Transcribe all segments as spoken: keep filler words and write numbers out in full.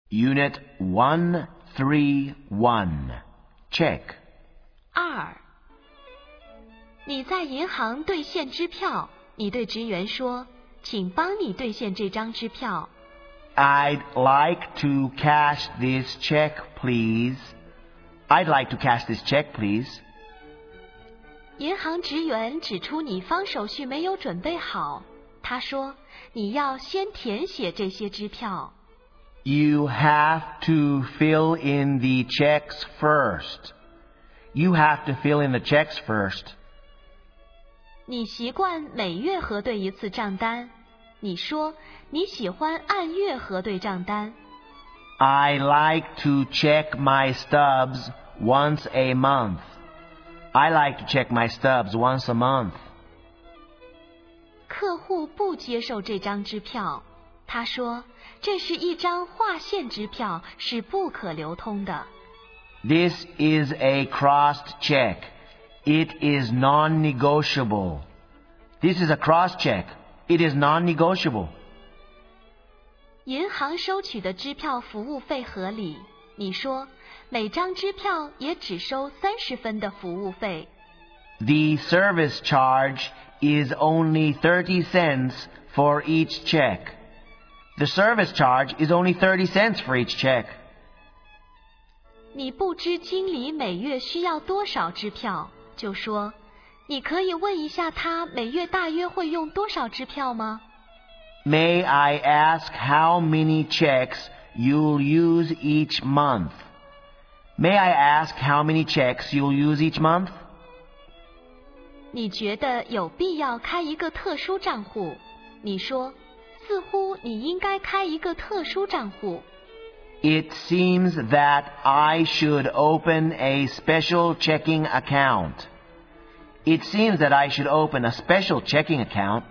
Unit one thirty-one. Check. 二，你在银行兑现支票，你对职员说，请帮你兑现这张支票。 I'd like to cash this check, please. I'd like to cash this check, please. 银行职员指出你方手续没有准备好，他说，你要先填写这些支票。 You have to fill in the checks first. You have to fill in the checks first. 你习惯每月核对一次账单，你说你喜欢按月核对账单。 I like to check my stubs once a month. I like to check my stubs once a month. 客户不接受这张支票，他说这是一张划线支票，是不可流通的。 This is a crossed check. It is non-negotiable. This is a cross check. It is non-negotiable. 银行收取的支票服务费合理，你说每张支票也只收三十分的服务费。 The service charge is only thirty cents for each check. The service charge is only thirty cents for each check. 你不知经理每月需要多少支票，就说你可以问一下他每月大约会用多少支票吗？ May I ask how many checks you'll use each month? May I ask how many checks you'll use each month? 你觉得有必要开一个特殊账户？你说，似乎你应该开一个特殊账户。 It seems that I should open a special checking account. It seems that I should open a special checking account.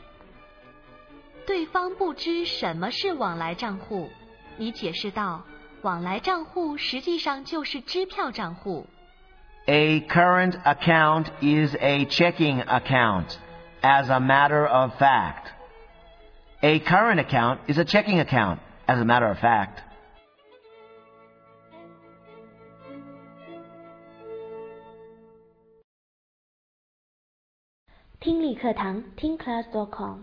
对方不知什么是往来账户，你解释道，往来账户实际上就是支票账户。 A current account is a checking account, as a matter of fact. A current account is a checking account, as a matter of fact. 听力课堂听 class dot com